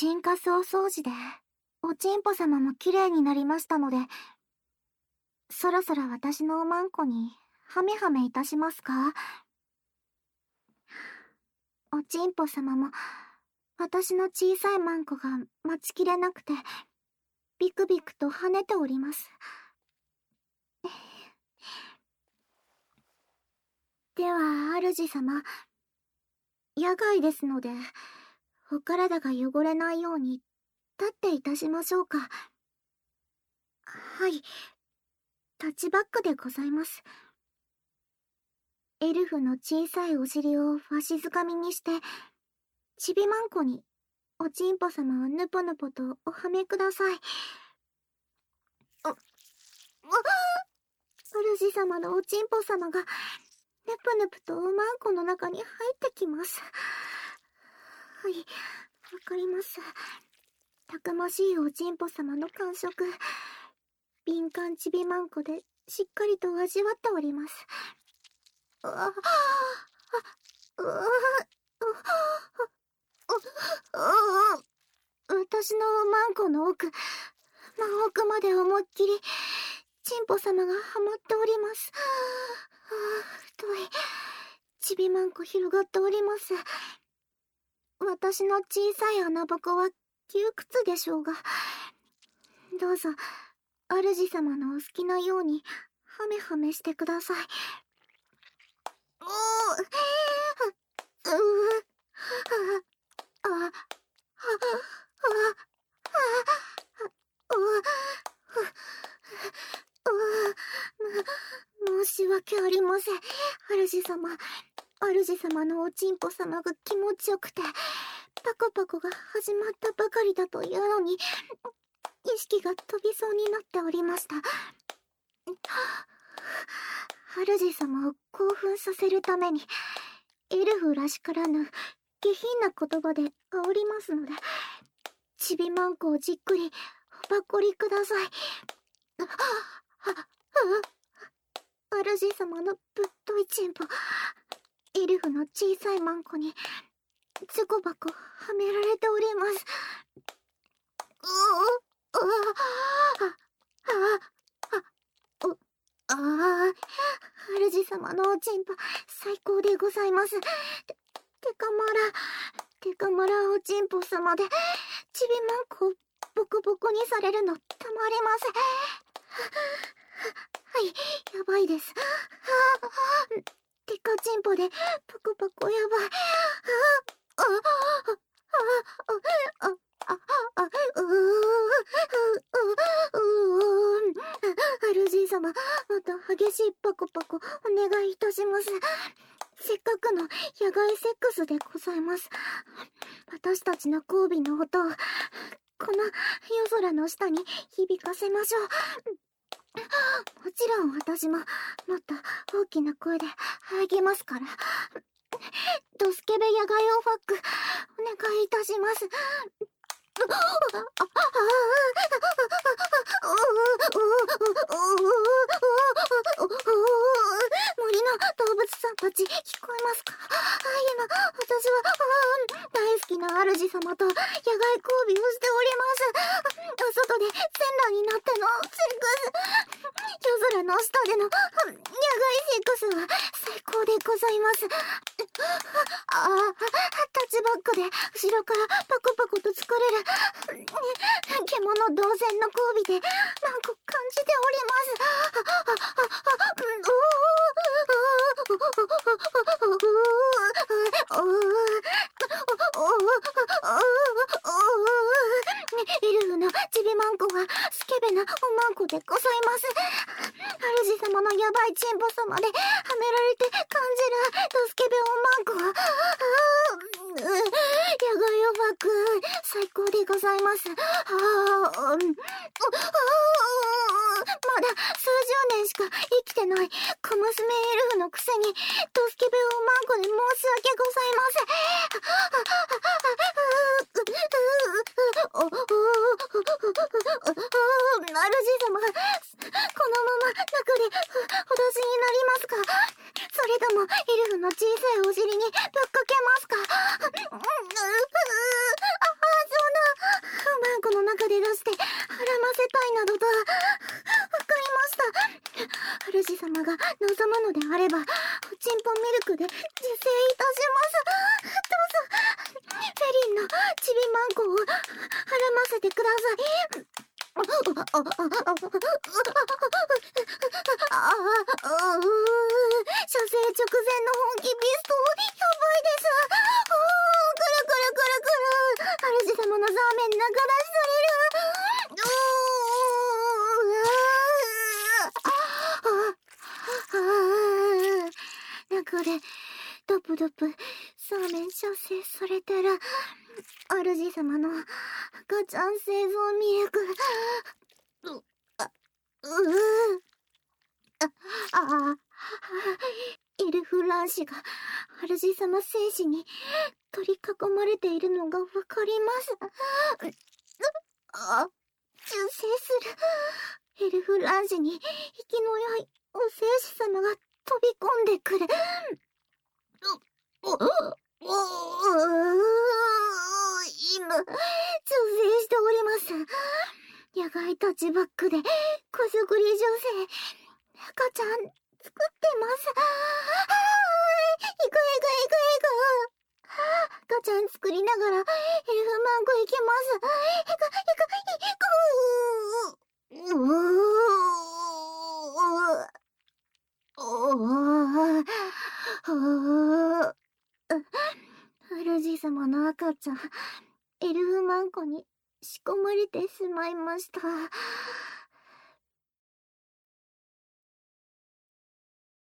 チンカスお掃除で、おちんぽ様も綺麗になりましたので、そろそろ私のおまんこに、ハメハメいたしますか？おちんぽ様も、私の小さいマンコが待ちきれなくて、ビクビクと跳ねております。では、主様、野外ですので、お体が汚れないように、立っていたしましょうか。はい、タッチバックでございます。エルフの小さいお尻をわしづかみにして、ちびまんこに、おちんぽ様をぬぽぬぽとおはめください。主様のおちんぽ様が、ぬぷぬぷとおまんこの中に入ってきます。はい、わかります。たくましいおちんぽ様の感触、敏感ちびまんこでしっかりと味わっております。私のマンコの奥、真奥まで思いっきり、チンポ様がハマっております。太い、ちびまんこ広がっております。私の小さい穴ぼこは窮屈でしょうが、どうぞ、主様のお好きなように、ハメハメしてください。申し訳ありません、主様。主様のおちんぽ様が気持ちよくて、パコパコが始まったばかりだというのに、意識が飛びそうになっておりました。主様を興奮させるために、エルフらしからぬ下品な言葉で煽りますので、ちびまんこをじっくりおばっこりください。主様のぶっといちんぽ、エルフの小さいマンコにズコバコはめられております。主様のおちんぽ最高でございます。てかまらおちんぽ様でちびまんこをボコボコにされるのたまりません。はい、やばいです。てかちんぽでパコパコやばい。主様、また激しいパコパコお願いいたします。せっかくの野外セックスでございます。私たちの交尾の音を、この夜空の下に響かせましょう。もちろん私も、もっと大きな声で励ますから。ドスケベ野外オファック、お願いいたします。森の動物さんたち聞こえますか？今、私は大好きな主様と野外交尾をしております。外で全裸になってのセックス、夜空の下での野外セックスは最高でございます。タッチバックで後ろからパコパコと疲れる獣同然の交尾でなんか感じております。エルフのちびまんこはスケベなおまんこでございます。主様のヤバいチンポ様ではめられて感じるドスケベおまんこは野外オファク最高でございます。まだ数十年しか生きてない小娘エルフのくせにドスケベおまんこで申し訳ございません。主様、このまま中でお出しになりますか？それともエルフの小さいお尻にぶっかけますか？そんな中で出してはらませたいなどと。わかりました。主様が望むのであれば、おちんぽミルクで自制いたします。どうぞ、フェリンのちびまんこをはらませてください。射精直前の本気ビスト、やばいです。くるくるくるくる。主様のザーメン中出しされる。中でドプドプザーメン射精されたら、主様の赤ちゃん製造ミルク、エルフ卵子が主様精子に取り囲まれているのがわかります。受精するエルフ卵子に息の良いお精子様が飛び込んでくる。今、女性しております。野外タッチバックで、子作り女性、赤ちゃん、作ってます。行く。赤ちゃん作りながら、エルフマンゴ行きます。主様の赤ちゃん、エルフマンコに仕込まれてしまいました。